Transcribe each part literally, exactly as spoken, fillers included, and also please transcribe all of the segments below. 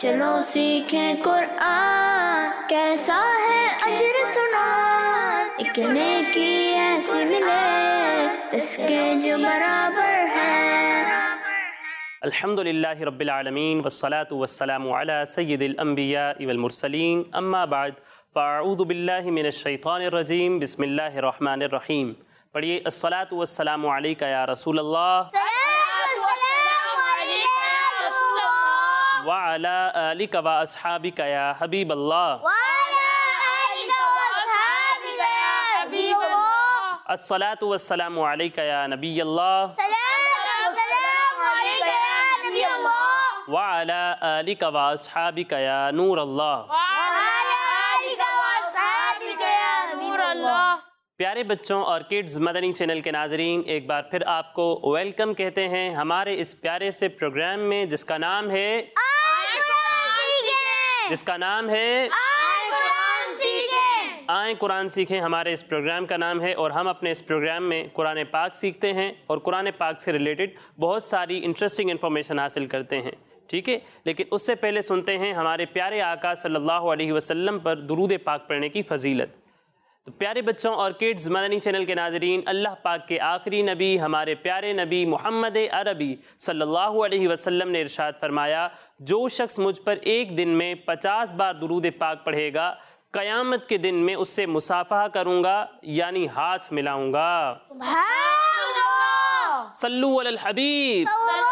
چلو سیکھیں قرآن کیسا ہے اجر سنا، ایک نیکی ایسی ملے اس کے جو برابر ہے۔ الحمدللہ رب العالمین والصلاة والسلام علی سید الانبیاء والمرسلین، اما بعد فاعوذ باللہ من الشیطان الرجیم، بسم اللہ الرحمن الرحیم۔ پڑھیے الصلاة والسلام علیکہ یا رسول اللہ وعلی آلک و اصحابک یا حبیب اللہ، الصلاة والسلام علیکہ یا نبی اللہ وعلی آلک و اصحابک یا نور اللہ۔ پیارے بچوں اور کڈز مدنی چینل کے ناظرین، ایک بار پھر آپ کو ویلکم کہتے ہیں ہمارے اس پیارے سے پروگرام میں جس کا نام ہے جس کا نام ہے آئیں قرآن سیکھیں۔ ہمارے اس پروگرام کا نام ہے اور ہم اپنے اس پروگرام میں قرآن پاک سیکھتے ہیں اور قرآن پاک سے ریلیٹڈ بہت ساری انٹرسٹنگ انفارمیشن حاصل کرتے ہیں، ٹھیک ہے۔ لیکن اس سے پہلے سنتے ہیں ہمارے پیارے آقا صلی اللہ علیہ وسلم پر درود پاک پڑھنے کی فضیلت۔ تو پیارے بچوں اور کڈز مدنی چینل کے ناظرین، اللہ پاک کے آخری نبی ہمارے پیارے نبی محمد عربی صلی اللہ علیہ وسلم نے ارشاد فرمایا، جو شخص مجھ پر ایک دن میں پچاس بار درود پاک پڑھے گا، قیامت کے دن میں اس سے مصافحہ کروں گا، یعنی ہاتھ ملاؤں گا۔ صلو علی الحبیب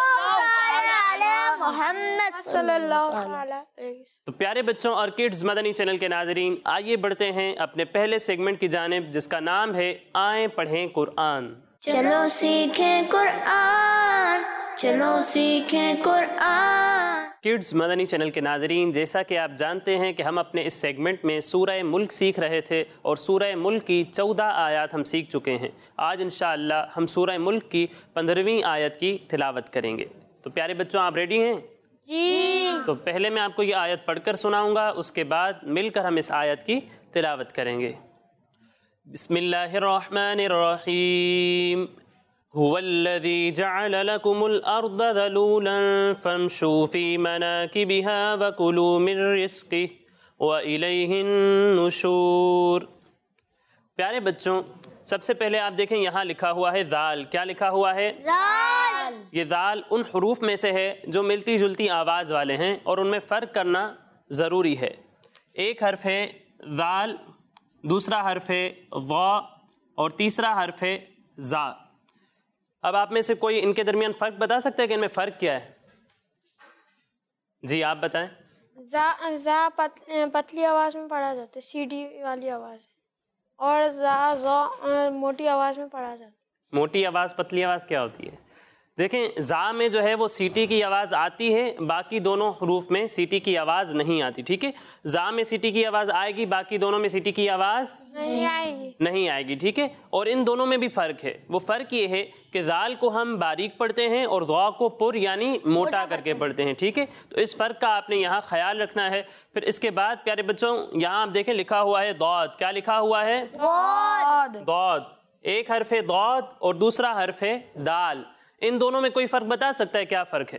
محمد صلی اللہ علیہ وسلم۔ تو پیارے بچوں اور کڈز مدنی چینل کے ناظرین، آئیے بڑھتے ہیں اپنے پہلے سیگمنٹ کی جانب جس کا نام ہے آئیں پڑھیں قرآن۔ چلو سیکھیں قرآن، چلو سیکھیں قرآن۔ کڈز مدنی چینل کے ناظرین، جیسا کہ آپ جانتے ہیں کہ ہم اپنے اس سیگمنٹ میں سورہ ملک سیکھ رہے تھے اور سورہ ملک کی چودہ آیات ہم سیکھ چکے ہیں۔ آج انشاءاللہ ہم سورہ ملک کی پندرہویں آیت کی تلاوت کریں گے۔ تو پیارے بچوں، آپ ریڈی ہیں؟ جی۔ تو پہلے میں آپ کو یہ آیت پڑھ کر سناؤں گا، اس کے بعد مل کر ہم اس آیت کی تلاوت کریں گے۔ بسم اللہ الرحمن الرحیم۔ هو الذي جعل لكم الأرض ذلولا فامشوا في مناكبها وكلوا من رزقه وإليه النشور۔ پیارے بچوں، سب سے پہلے آپ دیکھیں یہاں لکھا ہوا ہے ذال۔ کیا لکھا ہوا ہے؟ ذال۔ یہ ذال ان حروف میں سے ہے جو ملتی جلتی آواز والے ہیں اور ان میں فرق کرنا ضروری ہے۔ ایک حرف ہے ذال، دوسرا حرف ہے ضا اور تیسرا حرف ہے زا۔ اب آپ میں سے کوئی ان کے درمیان فرق بتا سکتا ہے کہ ان میں فرق کیا ہے؟ جی آپ بتائیں۔ زا زا پتلی آواز میں پڑھا جاتا ہے، سی ڈی والی آواز ہے، اور زا زا موٹی آواز میں پڑھا جاتا ہے۔ موٹی آواز پتلی آواز کیا ہوتی ہے؟ دیکھیں زا میں جو ہے وہ سیٹی کی آواز آتی ہے، باقی دونوں حروف میں سیٹی کی آواز نہیں آتی، ٹھیک ہے۔ زا میں سیٹی کی آواز آئے گی، باقی دونوں میں سیٹی کی آواز نہیں آئے گی نہیں آئے گی، ٹھیک ہے۔ اور ان دونوں میں بھی فرق ہے۔ وہ فرق یہ ہے کہ ذال کو ہم باریک پڑھتے ہیں اور ضا کو پر یعنی موٹا کر کے پڑھتے ہیں، ٹھیک ہے۔ تو اس فرق کا آپ نے یہاں خیال رکھنا ہے۔ پھر اس کے بعد پیارے بچوں یہاں آپ دیکھیں لکھا ہوا ہے ضاد۔ کیا لکھا ہوا ہے؟ ضاد۔ ایک حرف ہے ضاد اور دوسرا حرف ہے دال۔ ان دونوں میں کوئی فرق بتا سکتا ہے؟ کیا فرق ہے؟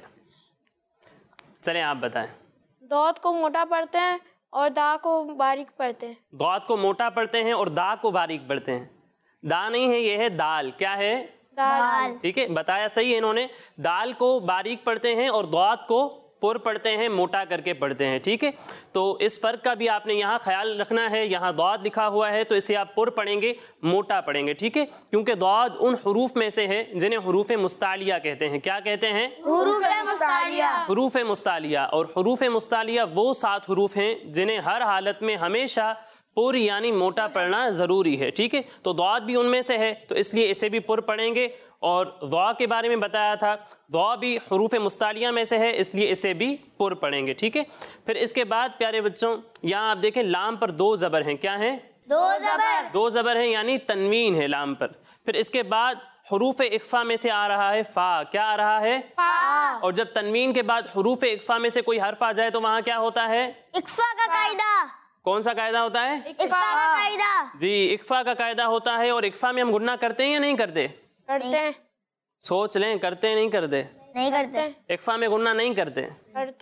چلیں آپ بتائیں۔ دود کو موٹا پڑھتے ہیں اور دا کو باریک پڑھتے ہیں۔ دود کو موٹا پڑھتے ہیں اور دا کو باریک پڑھتے ہیں۔ دا نہیں ہے، یہ ہے دال۔ کیا ہے؟ دال۔ ٹھیک ہے، بتایا صحیح ہے انہوں نے۔ دال کو باریک پڑھتے ہیں اور دود کو پر پڑھتے ہیں، موٹا کر کے پڑھتے ہیں، ٹھیک ہے۔ تو اس فرق کا بھی آپ نے یہاں خیال رکھنا ہے۔ یہاں دود لکھا ہوا ہے تو اسے آپ پر پڑھیں گے، موٹا پڑھیں گے، ٹھیک ہے، کیونکہ دود ان حروف میں سے ہے جنہیں حروف مستعلیہ کہتے ہیں۔ کیا کہتے ہیں؟ حروف مستعلیہ۔ حروف مستعلیہ۔ اور حروف مستعلیہ وہ سات حروف ہیں جنہیں ہر حالت میں ہمیشہ پر یعنی موٹا پڑھنا ضروری ہے، ٹھیک ہے۔ تو دود بھی ان میں سے ہے تو اس لیے اسے بھی پر پڑھیں گے۔ اور ضا کے بارے میں بتایا تھا، ضا بھی حروف مستعلیہ میں سے ہے اس لیے اسے بھی پر پڑھیں گے، ٹھیک ہے۔ پھر اس کے بعد پیارے بچوں یہاں آپ دیکھیں لام پر دو زبر ہیں۔ کیا ہیں؟ دو زبر۔ دو زبر ہیں یعنی تنوین ہے لام پر۔ پھر اس کے بعد حروف اخفا میں سے آ رہا ہے فا۔ کیا آ رہا ہے؟ فا۔ اور جب تنوین کے بعد حروف اخفا میں سے کوئی حرف آ جائے تو وہاں کیا ہوتا ہے؟ اخفا کا قاعدہ۔ کون سا قاعدہ ہوتا ہے؟ اخفا کا قاعدہ۔ جی اخفا کا قاعدہ ہوتا ہے۔ اور اخفا میں ہم گننا کرتے ہیں یا نہیں کرتے؟ کرتے ہیں۔ سوچ لیں، کرتے نہیں کرتے؟ نہیں کرتے۔ اخفا میں گننا نہیں کرتے؟ کرتے۔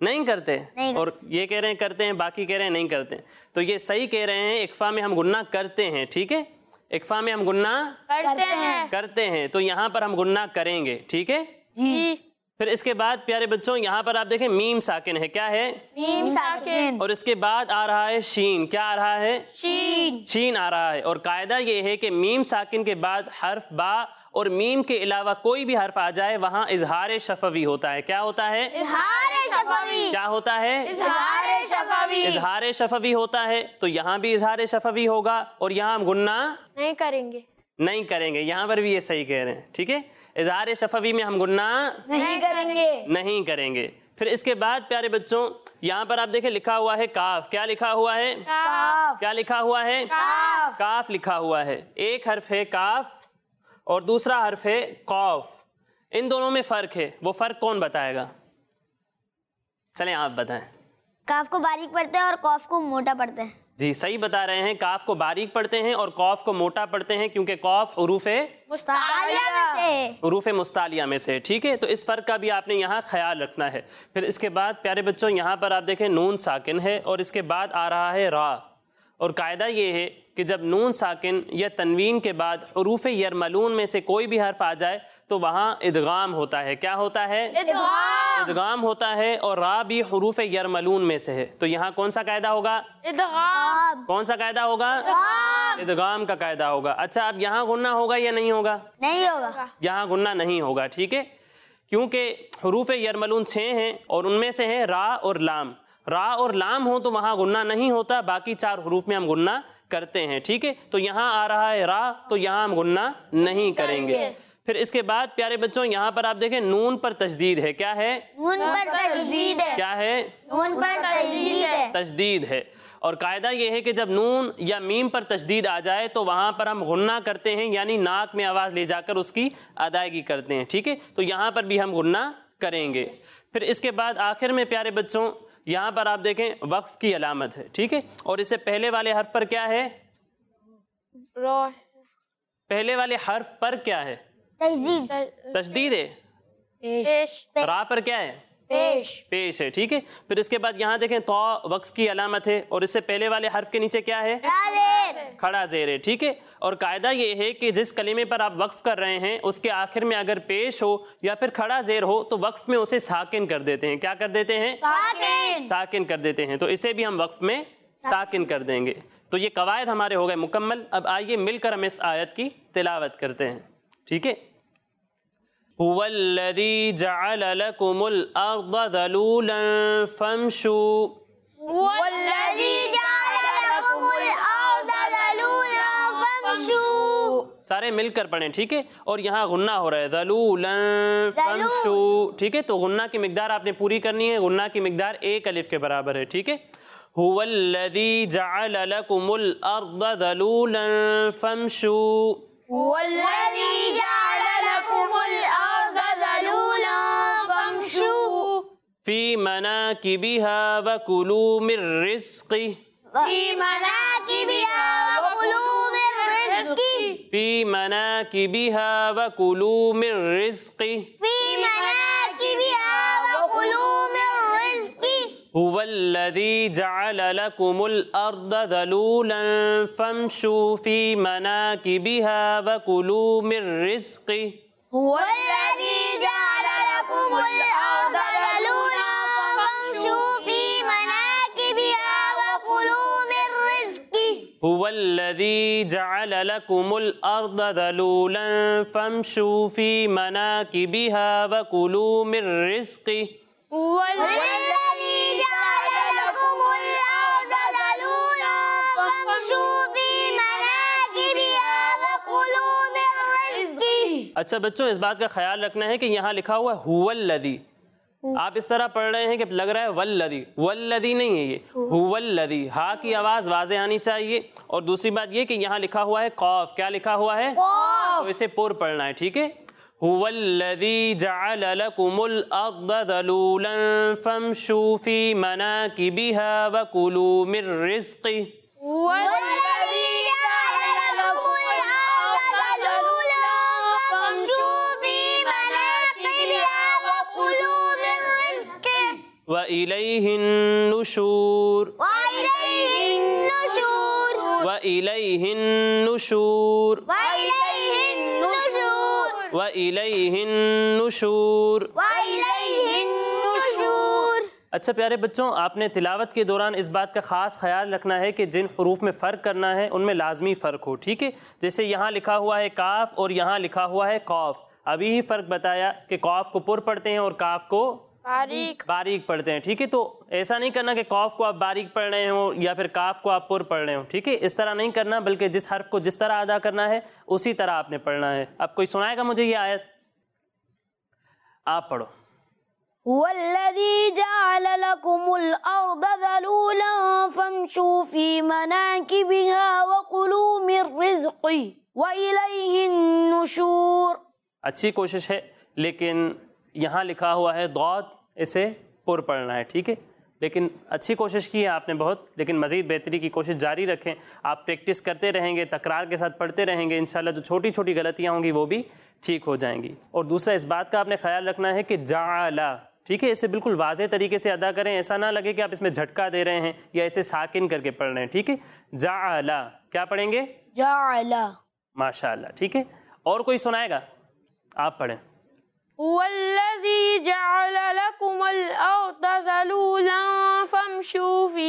نہیں کرتے, اور یہ کہہ رہے ہیں کرتے ہیں, باقی کہہ رہے ہیں نہیں کرتے. تو یہ صحیح کہہ رہے ہیں, اکفا میں ہم گننا کرتے ہیں. ٹھیک ہے, اکفا میں ہم گننا کرتے ہیں کرتے ہیں, تو یہاں پر ہم گننا کریں گے. ٹھیک ہے جی. پھر اس کے بعد پیارے بچوں یہاں پر آپ دیکھیں میم ساکن ہے. کیا ہے؟ میم ساکن. اور اس کے بعد آ رہا ہے شین. کیا آ رہا ہے؟ شین. شین آ رہا ہے. اور قاعدہ یہ ہے کہ میم ساکن کے بعد حرف با اور میم کے علاوہ کوئی بھی حرف آ جائے وہاں اظہار شفوی ہوتا ہے. کیا ہوتا ہے؟ اظہار شفوی. کیا ہوتا ہے؟ اظہار شفوی. اظہار شفوی ہوتا ہے. تو یہاں بھی اظہار شفوی ہوگا, اور یہاں ہم گننا نہیں کریں گے. نہیں کریں گے. یہاں پر بھی یہ صحیح کہہ رہے ہیں. ٹھیک ہے, اظہار شفوی میں ہم گننا نہیں کریں گے. نہیں کریں گے. پھر اس کے بعد پیارے بچوں یہاں پر آپ دیکھیں لکھا ہوا ہے کاف. کیا لکھا ہوا ہے؟ کاف. کیا لکھا ہوا ہے؟ کاف. کاف لکھا ہوا ہے. ایک حرف ہے کاف اور دوسرا حرف ہے قاف. ان دونوں میں فرق ہے, وہ فرق کون بتائے گا؟ چلیں آپ بتائیں. کاف کو باریک پڑھتے ہیں اور قاف کو موٹا پڑھتے ہیں. جی صحیح بتا رہے ہیں, کاف کو باریک پڑھتے ہیں اور قاف کو موٹا پڑھتے ہیں, کیونکہ قاف حروف مستعلیہ میں سے حروف مستعلیہ میں سے. ٹھیک ہے, تو اس فرق کا بھی آپ نے یہاں خیال رکھنا ہے. پھر اس کے بعد پیارے بچوں یہاں پر آپ دیکھیں نون ساکن ہے اور اس کے بعد آ رہا ہے را. اور قاعدہ یہ ہے کہ جب نون ساکن یا تنوین کے بعد حروف یرملون میں سے کوئی بھی حرف آ جائے تو وہاں ادغام ہوتا ہے. کیا ہوتا ہے؟ ادغام. ادغام ہوتا ہے. اور را بھی حروف یرملون میں سے ہے. تو یہاں کون سا قاعدہ ہوگا؟ ادغام. کون سا قاعدہ ہوگا؟ ادغام کا قاعدہ ہوگا. اچھا, اب یہاں غنہ ہوگا یا نہیں ہوگا؟ نہیں ہوگا. یہاں غنہ نہیں ہوگا. ٹھیک ہے, کیونکہ حروف یرملون چھ ہیں اور ان میں سے ہیں را اور لام. را اور لام ہو تو وہاں غنہ نہیں ہوتا, باقی چار حروف میں ہم غنہ کرتے ہیں. ٹھیک ہے, تو یہاں آ رہا ہے را, تو یہاں ہم غنہ نہیں کریں گے. پھر اس کے بعد پیارے بچوں یہاں پر آپ دیکھیں نون پر تشدید ہے. کیا ہے؟ نون پر تشدید ہے. کیا ہے؟ نون پر تشدید ہے. تشدید ہے. اور قاعدہ یہ ہے کہ جب نون یا میم پر تشدید آ جائے تو وہاں پر ہم غنہ کرتے ہیں, یعنی ناک میں آواز لے جا کر اس کی ادائیگی کرتے ہیں. ٹھیک ہے, تو یہاں پر بھی ہم غنہ کریں گے. پھر اس کے بعد آخر میں پیارے بچوں یہاں پر آپ دیکھیں وقف کی علامت ہے. ٹھیک ہے, اور اس سے پہلے والے حرف پر کیا ہے؟ رو. پہلے والے حرف پر کیا ہے؟ تشدید. تشدید ہے. پیش. را پر کیا ہے؟ پیش. پیش ہے. ٹھیک ہے, پھر اس کے بعد یہاں دیکھیں تو وقف کی علامت ہے, اور اس سے پہلے والے حرف کے نیچے کیا ہے؟ کھڑا زیر ہے. ٹھیک ہے, اور قاعدہ یہ ہے کہ جس کلمے پر آپ وقف کر رہے ہیں اس کے آخر میں اگر پیش ہو یا پھر کھڑا زیر ہو تو وقف میں اسے ساکن کر دیتے ہیں. کیا کر دیتے ہیں؟ ساکن. ساکن کر دیتے ہیں. تو اسے بھی ہم وقف میں ساکن کر دیں گے. تو یہ قواعد ہمارے ہو گئے مکمل. اب آئیے مل کر ہم اس آیت کی تلاوت کرتے ہیں. ٹھیک ہے, هو الذی جعل لکم الارض ذلولا فامشوا. والذی جعل لکم الارض ذلولا فامشوا. سارے مل کر پڑھیں. ٹھیک ہے, اور یہاں غنہ ہو رہا ہے ذلولا فامشوا. ٹھیک ہے, تو غنہ کی مقدار آپ نے پوری کرنی ہے. غنہ کی مقدار ایک الف کے برابر ہے. ٹھیک ہے, هو الذی جعل لکم الارض ذلولا فامشوا. والذی جعل لکم الارض ذلولا فامشوا. فی مناکبها وکلوا من رزقه. فی مناکبها وکلوا من رزقه. فی مناکبها وکلوا من رزقه. فی مناکبها وکلوا من رزقه. هو الذی جعل لکم الارض ذلولا فامشوا فی مناکبها وکلوا من رزقه. هو الذی جعل لکم الارض ذلولا فامشوا فی مناکبها وکلوا من رزقه. هو الذی جعل لکم الارض ذلولا فامشوا فی مناکبها وکلوا من رزقه. هو الذی جعل لکم الارض ذلولا فامشوا فی مناکبها وکلوا من رزقه. اچھا بچوں, اس بات کا خیال رکھنا ہے کہ یہاں لکھا ہوا ہے هو الذی. آپ اس طرح پڑھ رہے ہیں کہ لگ رہا ہے والذی. والذی نہیں ہے, یہ هو الذی. ہا کی آواز واضح آنی چاہیے. اور دوسری بات یہ کہ یہاں لکھا ہوا ہے قاف. کیا لکھا ہوا ہے؟ تو اسے پر پڑھنا ہے. ٹھیک ہے, هو الذی جعل لکم الارض ذلولا فامشوا فی مناکبها وکلوا من رزقه. هو الذی جعل لکم الارض ذلولا فامشوا فی مناکبها وکلوا من رزقه. وَإِلَيْهِ النُّشُورُ وَإِلَيْهِ النُّشُورُ وَإِلَيْهِ النُّشُورُ وَإِلَيْهِ النُّشُورُ وَإِلَيْهِ النُّشُورُ وَإِلَيْهِ النُّشُورُ۔ اچھا پیارے بچوں، آپ نے تلاوت کے دوران اس بات کا خاص خیال رکھنا ہے کہ جن حروف میں فرق کرنا ہے ان میں لازمی فرق ہو، ٹھیک ہے؟ جیسے یہاں لکھا ہوا ہے کاف اور یہاں لکھا ہوا ہے قاف، ابھی ہی فرق بتایا کہ قاف کو پر پڑھتے ہیں اور کاف کو باریک باریک پڑھتے ہیں، ٹھیک ہے؟ تو ایسا نہیں کرنا کہ قاف کو آپ باریک پڑھ رہے ہوں یا پھر کاف کو آپ پر پڑھ رہے ہوں، ٹھیک ہے؟ اس طرح نہیں کرنا، بلکہ جس حرف کو جس طرح ادا کرنا ہے اسی طرح آپ نے پڑھنا ہے۔ اب کوئی سنائے گا مجھے یہ آیت؟ آپ پڑھو۔ هو الذي جعل لكم الأرض ذلولا فامشوا في مناكبها وكلوا من رزقه وإليه النشور۔ اچھی کوشش ہے، لیکن یہاں لکھا ہوا ہے ضاد، اسے پر پڑھنا ہے، ٹھیک ہے؟ لیکن اچھی کوشش کی ہے آپ نے بہت، لیکن مزید بہتری کی کوشش جاری رکھیں۔ آپ پریکٹس کرتے رہیں گے، تکرار کے ساتھ پڑھتے رہیں گے، انشاءاللہ جو چھوٹی چھوٹی غلطیاں ہوں گی وہ بھی ٹھیک ہو جائیں گی۔ اور دوسرا اس بات کا آپ نے خیال رکھنا ہے کہ جعل، ٹھیک ہے؟ اسے بالکل واضح طریقے سے ادا کریں، ایسا نہ لگے کہ آپ اس میں جھٹکا دے رہے ہیں یا اسے ساکن کر کے پڑھ رہے ہیں، ٹھیک ہے؟ جعل، کیا پڑھیں گے؟ جعل۔ ماشاءاللہ، ٹھیک ہے؟ اور کوئی سنائے گا؟ آپ پڑھیں۔ هو الذي جعل لكم الأرض ذلولا فامشوا في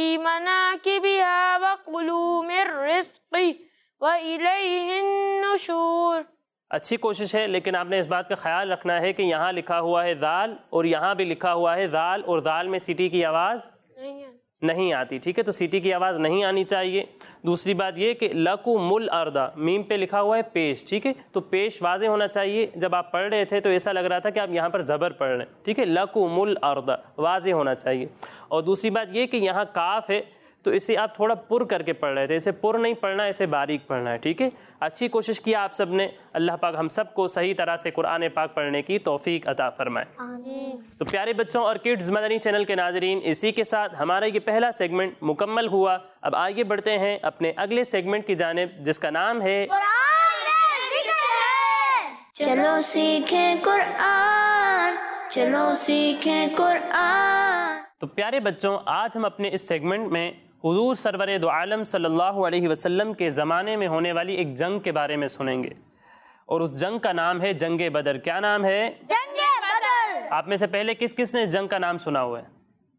مناكبها وكلوا من رزقه وإليه النشور۔ اچھی کوشش ہے، لیکن آپ نے اس بات کا خیال رکھنا ہے کہ یہاں لکھا ہوا ہے ذال اور یہاں بھی لکھا ہوا ہے ذال، اور ذال میں سیٹی کی آواز نہیں آتی، ٹھیک ہے؟ تو سیٹی کی آواز نہیں آنی چاہیے۔ دوسری بات یہ کہ لَكُمُ الْأَرْضَ، میم پہ لکھا ہوا ہے پیش، ٹھیک ہے؟ تو پیش واضح ہونا چاہیے۔ جب آپ پڑھ رہے تھے تو ایسا لگ رہا تھا کہ آپ یہاں پر زبر پڑھ رہے ہیں، ٹھیک ہے؟ لَكُمُ الْأَرْضَ واضح ہونا چاہیے۔ اور دوسری بات یہ کہ یہاں کاف ہے تو اسے آپ تھوڑا پر کر کے پڑھ رہے تھے، اسے پر نہیں پڑھنا، اسے باریک پڑھنا ہے، ٹھیک ہے؟ اچھی کوشش کیا آپ سب نے، اللہ پاک ہم سب کو صحیح طرح سے قرآن پاک پڑھنے کی توفیق عطا فرمائے۔ تو پیارے بچوں اور کڈز مدنی چینل کے ناظرین، اسی کے ساتھ ہمارا یہ پہلا سیگمنٹ مکمل ہوا۔ اب آگے بڑھتے ہیں اپنے اگلے سیگمنٹ کی جانب، جس کا نام ہے قرآن میں ذکر ہے۔ چلو سیکھیں قرآن، چلو سیکھیں قرآن۔ تو پیارے بچوں، آج ہم اپنے اس سیگمنٹ میں حضور سرور دو عالم صلی اللہ علیہ وسلم کے زمانے میں ہونے والی ایک جنگ کے بارے میں سنیں گے، اور اس جنگ کا نام ہے جنگ بدر۔ کیا نام ہے؟ جنگ بدر۔ آپ میں سے پہلے کس کس نے اس جنگ کا نام سنا ہوا ہے؟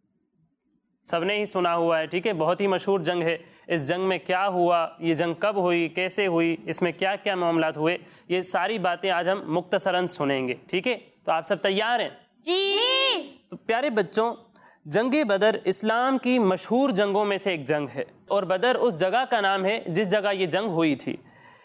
سب نے ہی سنا ہوا ہے، ٹھیک ہے؟ بہت ہی مشہور جنگ ہے۔ اس جنگ میں کیا ہوا، یہ جنگ کب ہوئی، کیسے ہوئی، اس میں کیا کیا معاملات ہوئے، یہ ساری باتیں آج ہم مختصراً سنیں گے، ٹھیک ہے؟ تو آپ سب تیار ہیں؟ جی۔ تو پیارے بچوں، جنگ بدر اسلام کی مشہور جنگوں میں سے ایک جنگ ہے، اور بدر اس جگہ کا نام ہے جس جگہ یہ جنگ ہوئی تھی۔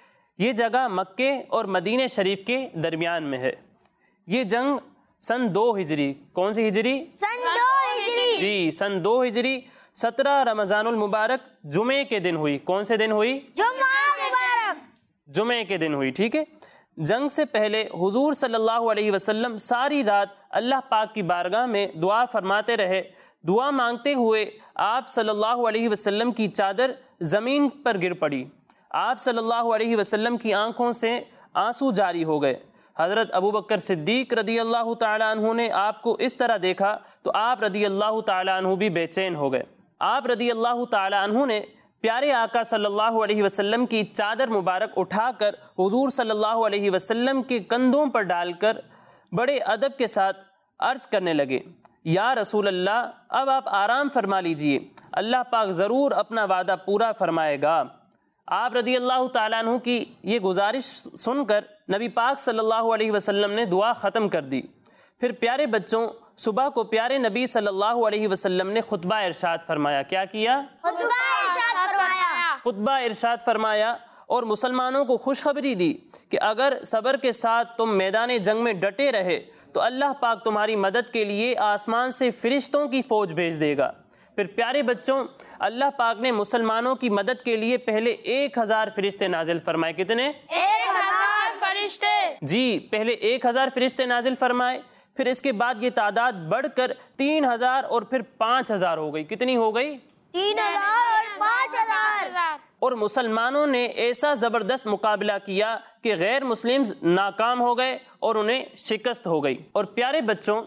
یہ جگہ مکے اور مدینہ شریف کے درمیان میں ہے۔ یہ جنگ سن دو ہجری، کون سی ہجری؟ سن دو ہجری۔ جی، سن دو ہجری سترہ رمضان المبارک جمعے کے دن ہوئی۔ کون سے دن ہوئی؟ جمعہ مبارک۔ جمعے کے دن ہوئی، ٹھیک ہے؟ جنگ سے پہلے حضور صلی اللہ علیہ وسلم ساری رات اللہ پاک کی بارگاہ میں دعا فرماتے رہے۔ دعا مانگتے ہوئے آپ صلی اللہ علیہ وسلم کی چادر زمین پر گر پڑی۔ آپ صلی اللہ علیہ وسلم کی آنکھوں سے آنسو جاری ہو گئے۔ حضرت ابو بکر صدیق رضی اللہ تعالیٰ عنہ نے آپ کو اس طرح دیکھا تو آپ رضی اللہ تعالیٰ عنہ بھی بے چین ہو گئے۔ آپ رضی اللہ تعالیٰ عنہ نے پیارے آقا صلی اللہ علیہ وسلم کی چادر مبارک اٹھا کر حضور صلی اللہ علیہ وسلم کے کندھوں پر ڈال کر بڑے ادب کے ساتھ عرض کرنے لگے، یا رسول اللہ، اب آپ آرام فرما لیجئے، اللہ پاک ضرور اپنا وعدہ پورا فرمائے گا۔ آپ رضی اللہ تعالیٰ عنہ کی یہ گزارش سن کر نبی پاک صلی اللہ علیہ وسلم نے دعا ختم کر دی۔ پھر پیارے بچوں، صبح کو پیارے نبی صلی اللہ علیہ وسلم نے خطبہ ارشاد فرمایا۔ کیا کیا؟ خطبہ ارشاد فرمایا۔ خطبہ ارشاد فرمایا اور مسلمانوں کو خوشخبری دی کہ اگر صبر کے ساتھ تم میدان جنگ میں ڈٹے رہے تو اللہ پاک تمہاری مدد کے لیے آسمان سے فرشتوں کی فوج بھیج دے گا۔ پھر پیارے بچوں، اللہ پاک نے مسلمانوں کی مدد کے لیے پہلے ایک ہزار فرشتے نازل فرمائے۔ کتنے؟ ایک ہزار فرشتے۔ جی، پہلے ایک ہزار فرشتے نازل فرمائے، پھر اس کے بعد یہ تعداد بڑھ کر تین ہزار اور پھر پانچ ہزار ہو گئی۔ کتنی ہو گئی؟ تین ہزار اور پانچ ہزار۔ اور مسلمانوں نے ایسا زبردست مقابلہ کیا کہ غیر مسلمز ناکام ہو گئے اور انہیں شکست ہو گئی۔ اور پیارے بچوں،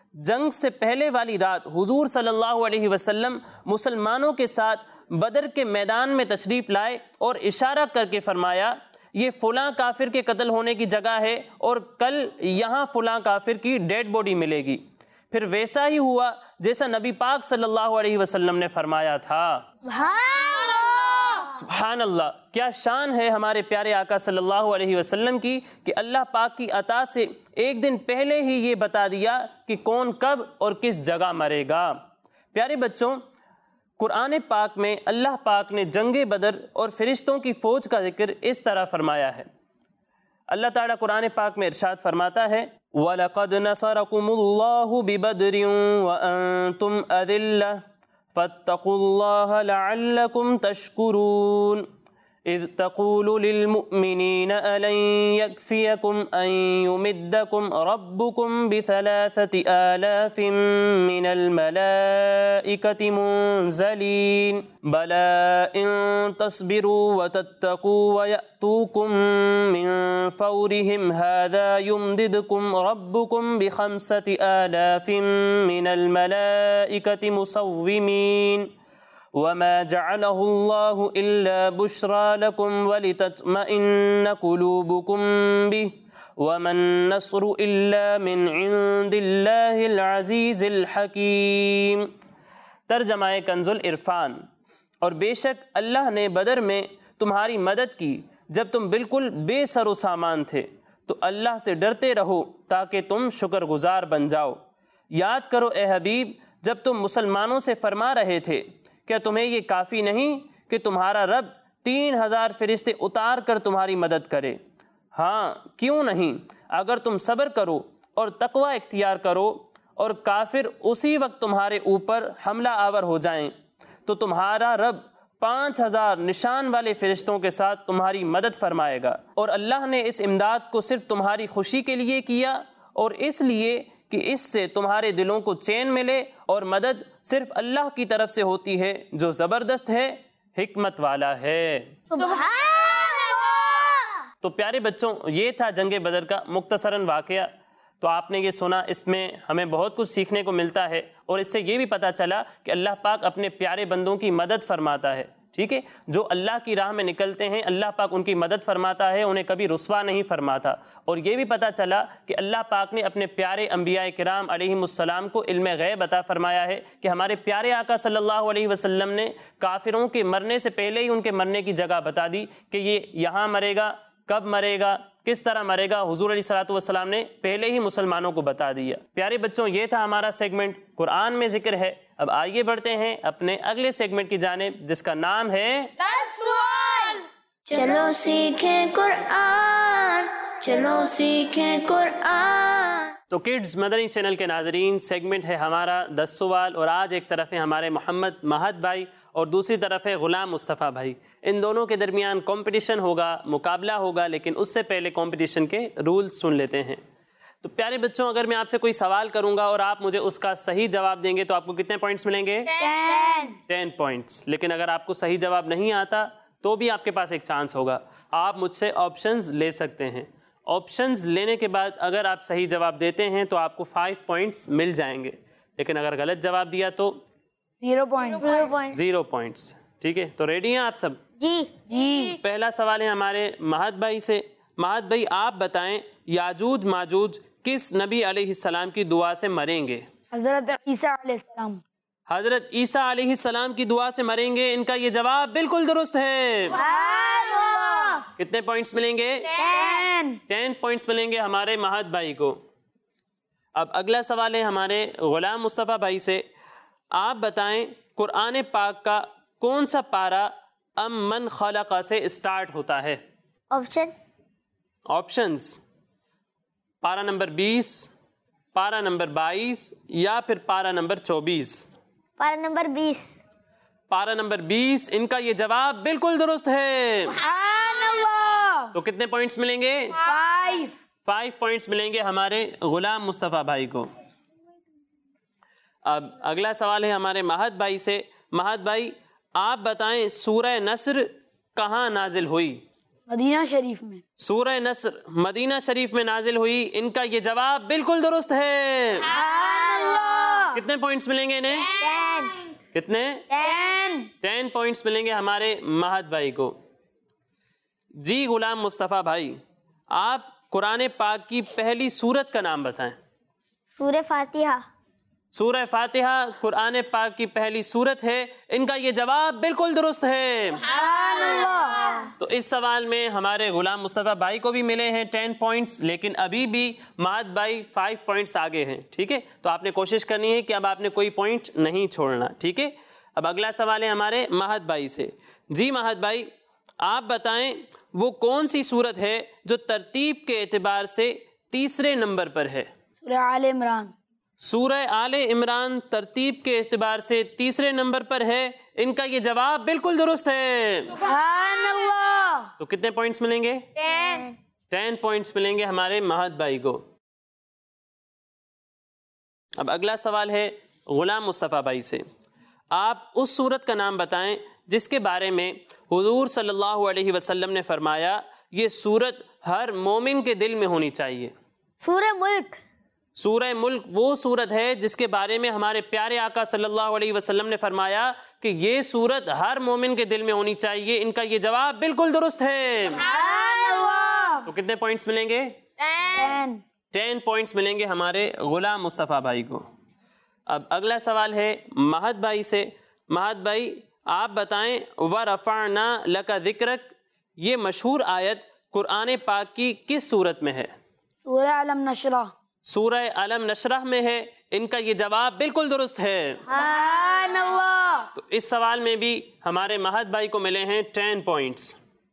جنگ سے پہلے والی رات حضور صلی اللہ علیہ وسلم مسلمانوں کے ساتھ بدر کے میدان میں تشریف لائے اور اشارہ کر کے فرمایا یہ فلاں کافر کے قتل ہونے کی جگہ ہے اور کل یہاں فلاں کافر کی ڈیڈ باڈی ملے گی۔ پھر ویسا ہی ہوا جیسا نبی پاک صلی اللہ علیہ وسلم نے فرمایا تھا۔ سبحان اللہ، کیا شان ہے ہمارے پیارے آقا صلی اللہ علیہ وسلم کی کہ اللہ پاک کی عطا سے ایک دن پہلے ہی یہ بتا دیا کہ کون کب اور کس جگہ مرے گا۔ پیارے بچوں، قرآن پاک میں اللہ پاک نے جنگ بدر اور فرشتوں کی فوج کا ذکر اس طرح فرمایا ہے۔ اللہ تعالیٰ قرآن پاک میں ارشاد فرماتا ہے وَلَقَدْ نَصَرَكُمُ اللَّهُ بِبَدْرٍ وَأَنْتُمْ أَذِلَّةٌ فَاتَّقُوا اللَّهَ لَعَلَّكُمْ تَشْكُرُونَ إِذْ تَقُولُ لِلْمُؤْمِنِينَ أَلَنْ يَكْفِيَكُمْ أَنْ يُمِدَّكُمْ رَبُّكُمْ بِثَلَاثَةِ آلَافٍ مِّنَ الْمَلَائِكَةِ مُنْزَلِينَ بَلَىٰ إِن تَصْبِرُوا وَتَتَّقُوا وَيَأْتُوكُم مِّن فَوْرِهِمْ هَٰذَا يُمْدِدْكُمْ رَبُّكُمْ بِخَمْسَةِ آلَافٍ مِّنَ الْمَلَائِكَةِ مُصَوِّمِينَ وَمَا جَعَلَهُ اللَّهُ إِلَّا بُشْرَىٰ لَكُمْ وَلِتَطْمَئِنَّ قُلُوبُكُمْ بِهِ وَمَا النَّصْرُ إِلَّا مِنْ عِندِ اللَّهِ الْعَزِيزِ الْحَكِيمِ۔ ترجمہ کنز العرفان۔ اور بے شک اللہ نے بدر میں تمہاری مدد کی جب تم بالکل بے سر و سامان تھے، تو اللہ سے ڈرتے رہو تاکہ تم شکر گزار بن جاؤ۔ یاد کرو اے حبیب جب تم مسلمانوں سے فرما رہے تھے کیا تمہیں یہ کافی نہیں کہ تمہارا رب تین ہزار فرشتے اتار کر تمہاری مدد کرے؟ ہاں کیوں نہیں، اگر تم صبر کرو اور تقوی اختیار کرو اور کافر اسی وقت تمہارے اوپر حملہ آور ہو جائیں تو تمہارا رب پانچ ہزار نشان والے فرشتوں کے ساتھ تمہاری مدد فرمائے گا۔ اور اللہ نے اس امداد کو صرف تمہاری خوشی کے لیے کیا اور اس لیے کہ اس سے تمہارے دلوں کو چین ملے، اور مدد صرف اللہ کی طرف سے ہوتی ہے جو زبردست ہے، حکمت والا ہے۔ تو پیارے بچوں، یہ تھا جنگ بدر کا مختصراً واقعہ۔ تو آپ نے یہ سنا، اس میں ہمیں بہت کچھ سیکھنے کو ملتا ہے، اور اس سے یہ بھی پتہ چلا کہ اللہ پاک اپنے پیارے بندوں کی مدد فرماتا ہے۔ ٹھیک ہے، جو اللہ کی راہ میں نکلتے ہیں اللہ پاک ان کی مدد فرماتا ہے، انہیں کبھی رسوا نہیں فرماتا۔ اور یہ بھی پتہ چلا کہ اللہ پاک نے اپنے پیارے انبیاء کرام علیہم السلام کو علم غیب عطا فرمایا ہے کہ ہمارے پیارے آقا صلی اللہ علیہ وسلم نے کافروں کے مرنے سے پہلے ہی ان کے مرنے کی جگہ بتا دی کہ یہ یہاں مرے گا، کب مرے گا، کس طرح مرے گا، حضور علیہ الصلوۃ والسلام نے پہلے ہی مسلمانوں کو بتا دیا۔ پیارے بچوں، یہ تھا ہمارا سیگمنٹ قرآن میں ذکر ہے۔ اب آئیے بڑھتے ہیں اپنے اگلے سیگمنٹ کی جانب جس کا نام ہے چلو سیکھیں قرآن، چلو سیکھیں قرآن۔ تو کڈز مدنی چینل کے ناظرین، سیگمنٹ ہے ہمارا دس سوال، اور آج ایک طرف ہے ہمارے محمد مہد بھائی اور دوسری طرف ہے غلام مصطفیٰ بھائی۔ ان دونوں کے درمیان کمپٹیشن ہوگا، مقابلہ ہوگا، لیکن اس سے پہلے کمپٹیشن کے رولز سن لیتے ہیں۔ تو پیارے بچوں، اگر میں آپ سے کوئی سوال کروں گا اور آپ مجھے اس کا صحیح جواب دیں گے تو آپ کو کتنے پوائنٹس ملیں گے؟ Ten points. لیکن اگر آپ کو صحیح جواب نہیں آتا تو بھی آپ کے پاس ایک چانس ہوگا، آپ مجھ سے آپشنز لے سکتے ہیں۔ آپشنز لینے کے بعد اگر آپ صحیح جواب دیتے ہیں تو آپ کو فائیو پوائنٹس مل جائیں گے، لیکن اگر غلط جواب دیا تو زیرو پوائنٹ زیرو پوائنٹس۔ ٹھیک ہے، تو ریڈی ہیں آپ سب؟ جی جی۔ پہلا سوال ہے ہمارے مہد بھائی سے۔ مہد بھائی آپ بتائیں، یاجوج ماجوج کس نبی علیہ السلام کی دعا سے مریں گے؟ حضرت عیسیٰ علیہ السلام۔ حضرت عیسیٰ علیہ السلام کی دعا سے مریں گے، ان کا یہ جواب بالکل درست ہے۔ کتنے پوائنٹس ملیں گے؟ ٹین۔ ٹین پوائنٹس ملیں گے ہمارے مہد بھائی کو۔ اب اگلا سوال ہے ہمارے غلام مصطفیٰ بھائی سے۔ آپ بتائیں، قرآن پاک کا کون سا پارہ ام من خلق سے اسٹارٹ ہوتا ہے؟ آپشن آپشنز: پارہ نمبر بیس، پارہ نمبر بائیس، یا پھر پارہ نمبر چوبیس؟ پارہ نمبر بیس۔ پارہ نمبر بیس، ان کا یہ جواب بالکل درست ہے۔ سبحان اللہ۔ تو کتنے پوائنٹس ملیں گے؟ فائیو۔ فائیو پوائنٹس ملیں گے ہمارے غلام مصطفیٰ بھائی کو۔ اب اگلا سوال ہے ہمارے مہد بھائی سے۔ مہد بھائی آپ بتائیں، سورہ نصر کہاں نازل ہوئی؟ مدینہ شریف میں۔ سورہ نصر مدینہ شریف میں نازل ہوئی، ان کا یہ جواب بالکل درست ہے۔ سبحان کتنے پوائنٹس ملیں گے انہیں؟ ٹین کتنے؟ ٹین ٹین پوائنٹس ملیں گے ہمارے مہد بھائی کو. جی غلام مصطفیٰ بھائی، آپ قرآن پاک کی پہلی سورت کا نام بتائیں. سورہ فاتحہ. سورہ فاتحہ قرآن پاک کی پہلی سورت ہے. ان کا یہ جواب بالکل درست ہے. تو اس سوال میں ہمارے غلام مصطفیٰ بھائی کو بھی ملے ہیں ٹین پوائنٹس، لیکن ابھی بھی مہد بھائی فائیو پوائنٹس آگے ہیں. ٹھیک ہے، تو آپ نے کوشش کرنی ہے کہ اب آپ نے کوئی پوائنٹ نہیں چھوڑنا. ٹھیک ہے، اب اگلا سوال ہے ہمارے مہد بھائی سے. جی مہد بھائی، آپ بتائیں وہ کون سی سورت ہے جو ترتیب کے اعتبار سے تیسرے نمبر پر ہے؟ سورہ آل عمران. سورہ آل عمران ترتیب کے اعتبار سے تیسرے نمبر پر ہے. ان کا یہ جواب بالکل درست ہے. سبحان اللہ. تو کتنے پوائنٹس ملیں گے؟ ٹین. ٹین پوائنٹس ملیں گے ہمارے مہد بھائی کو. اب اگلا سوال ہے غلام مصطفیٰ بھائی سے. آپ اس سورت کا نام بتائیں جس کے بارے میں حضور صلی اللہ علیہ وسلم نے فرمایا یہ سورت ہر مومن کے دل میں ہونی چاہیے. سورہ ملک. سورہ ملک وہ سورت ہے جس کے بارے میں ہمارے پیارے آقا صلی اللہ علیہ وسلم نے فرمایا کہ یہ سورت ہر مومن کے دل میں ہونی چاہیے. ان کا یہ جواب بالکل درست ہے. تو کتنے پوائنٹس ملیں گے؟ ٹین. ٹین پوائنٹس ملیں گے ہمارے غلام مصطفیٰ بھائی کو. اب اگلا سوال ہے مہد بھائی سے. مہد بھائی آپ بتائیں وَرَفَعْنَا لَكَ ذِكْرَكَ یہ مشہور آیت قرآن پاک کی کس سورت میں ہے؟ سورہ علم نشرہ. سورہ علم نشرہ میں ہے. ان کا یہ جواب بالکل درست ہے. سبحان اللہ. تو اس سوال میں بھی ہمارے مہد بھائی کو ملے ہیں ٹین پوائنٹس.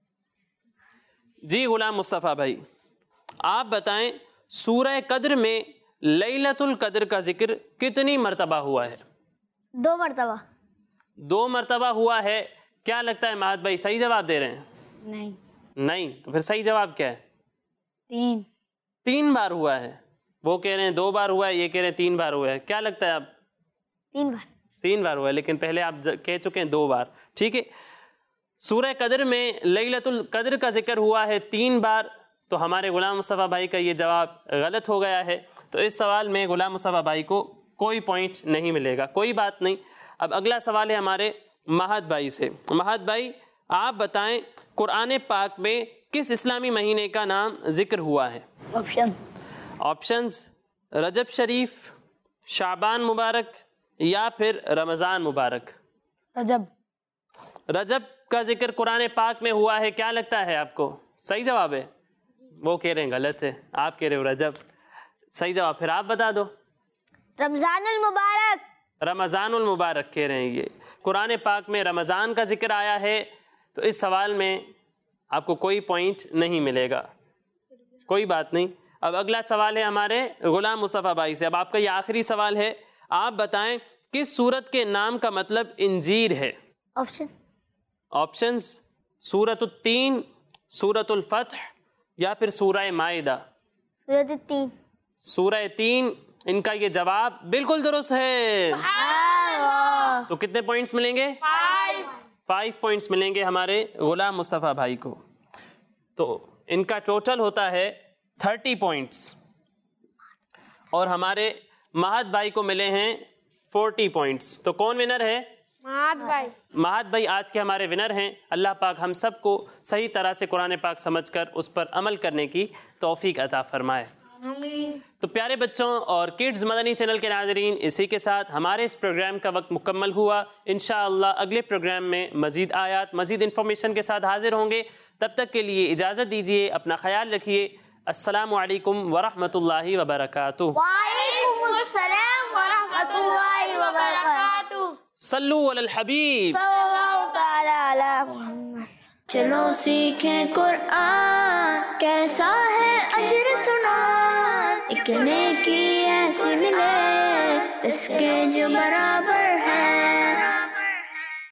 جی غلام مصطفیٰ بھائی، آپ بتائیں سورہ قدر میں لیلۃ القدر کا ذکر کتنی مرتبہ ہوا ہے؟ دو مرتبہ. دو مرتبہ ہوا ہے. کیا لگتا ہے مہد بھائی صحیح جواب دے رہے ہیں؟ نہیں. نہیں. تو پھر صحیح جواب کیا ہے؟ تین. تین بار ہوا ہے. وہ کہہ رہے ہیں دو بار ہوا ہے، یہ کہہ رہے ہیں تین بار ہوا ہے. کیا لگتا ہے آپ؟ تین بار. تین بار ہوا ہے، لیکن پہلے آپ کہہ چکے ہیں دو بار. ٹھیک ہے، سورہ قدر میں لیلۃ القدر کا ذکر ہوا ہے تین بار. تو ہمارے غلام مصطفیٰ بھائی کا یہ جواب غلط ہو گیا ہے. تو اس سوال میں غلام مصطفیٰ بھائی کو کوئی پوائنٹ نہیں ملے گا. کوئی بات نہیں. اب اگلا سوال ہے ہمارے مہد بھائی سے. مہد بھائی آپ بتائیں قرآن پاک میں کس اسلامی مہینے کا نام ذکر ہوا ہے؟ آپشن. آپشنز رجب شریف، شعبان مبارک یا پھر رمضان مبارک. رجب. رجب کا ذکر قرآن پاک میں ہوا ہے. کیا لگتا ہے آپ کو صحیح جواب ہے؟ وہ کہہ رہے ہیں غلط ہے، آپ کہہ رہے ہو رجب. صحیح جواب پھر آپ بتا دو. رمضان المبارک. رمضان المبارک کہہ رہے ہیں. یہ قرآن پاک میں رمضان کا ذکر آیا ہے. تو اس سوال میں آپ کو کوئی پوائنٹ نہیں ملے گا. کوئی بات نہیں. اب اگلا سوال ہے ہمارے غلام مصطفیٰ بھائی سے. اب آپ کا یہ آخری سوال ہے. آپ بتائیں کس سورت کے نام کا مطلب انجیر ہے؟ آپشن. آپشنز سورۃ التین، سورۃ الفتح یا پھر سورہ مائدہ. سورۃ التین. سورہ تین. ان کا یہ جواب بالکل درست ہے. تو کتنے پوائنٹس ملیں گے؟ فائیو. فائیو پوائنٹس ملیں گے ہمارے غلام مصطفیٰ بھائی کو. تو ان کا ٹوٹل ہوتا ہے تھرٹی پوائنٹس اور ہمارے مہد بھائی کو ملے ہیں فورٹی پوائنٹس. تو کون ونر ہے؟ مہد بھائی. مہد بھائی آج کے ہمارے ونر ہیں. اللہ پاک ہم سب کو صحیح طرح سے قرآن پاک سمجھ کر اس پر عمل کرنے کی توفیق عطا فرمائے. تو پیارے بچوں اور کڈز مدنی چینل کے ناظرین، اسی کے ساتھ ہمارے اس پروگرام کا وقت مکمل ہوا. انشاءاللہ اگلے پروگرام میں مزید آیات، مزید انفارمیشن کے ساتھ حاضر ہوں گے. تب تک کے لیے اجازت دیجیے. اپنا خیال رکھیے. السلام علیکم ورحمۃ اللہ وبرکاتہ. وعلیکم السلام ورحمۃ اللہ وبرکاتہ. صلو علی الحبیب. صلی اللہ تعالی علی محمد. چلو سیکھیں قرآن کیسا ہے اجر سنا، ایک نیکی ایسی ملے جس کے جو برابر ہے.